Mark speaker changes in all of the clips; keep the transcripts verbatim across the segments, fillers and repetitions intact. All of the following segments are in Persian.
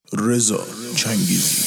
Speaker 1: رضا چنگیزی.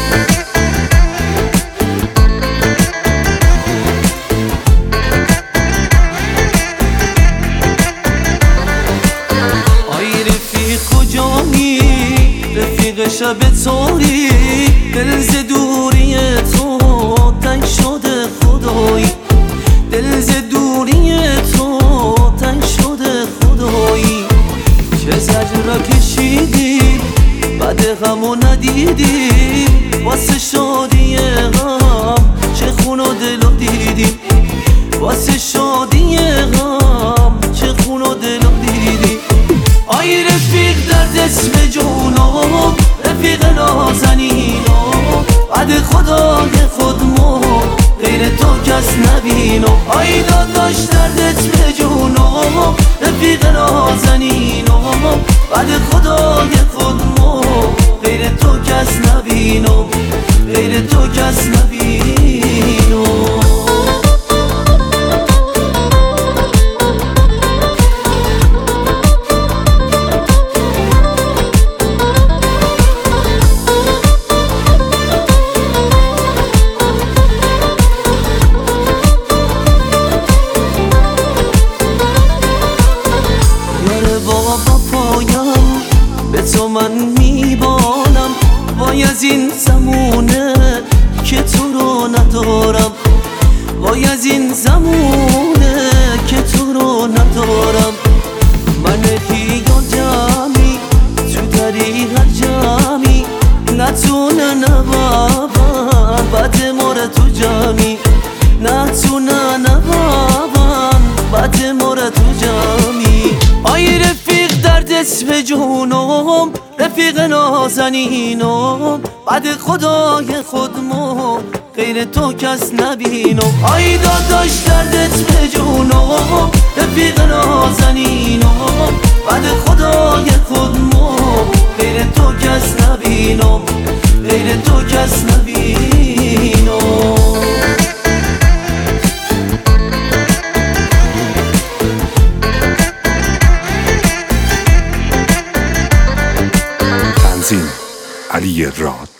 Speaker 2: آی رفیق کجایی؟ رفیق شب تاری، دل ز دوری تو تنگ شده خدایی، دل ز دوری تو تنگ شده خدایی. چه زجر کشیدی بعد غمو ندیدی، واسه شادی غم چه خون و دلو دیدی، واسه شادی غم چه خون و دلو دیدی. آی رفیق دردت به جونم، رفیق نازنینم، بعد خدای خودمو غیر تو کس نبینم. آی داداش دردت به جونم، رفیق نازنینم، بعد خدای خودمو غیر تو کس نبینم، غیر تو کس نبینم. به تو من میبالم، وای از این زمونه که تو رو ندارم، وای از این زمونه که تو رو ندارم. من خیال جمعی تو دری هر جمعی، نتونه نبابن بعد ماره تو جمعی، نتونه نبابن بعد ماره تو جمعی. آی رفیق دردت به جونم، رفیق نازنینم، بعد خدای خودمو غیر تو کس نبینم. آی داداش دردت به جونم، رفیق نازنینم، بعد خدای خودمو غیر تو کس نبینم، غیر تو کس نبینم.
Speaker 3: علی راد.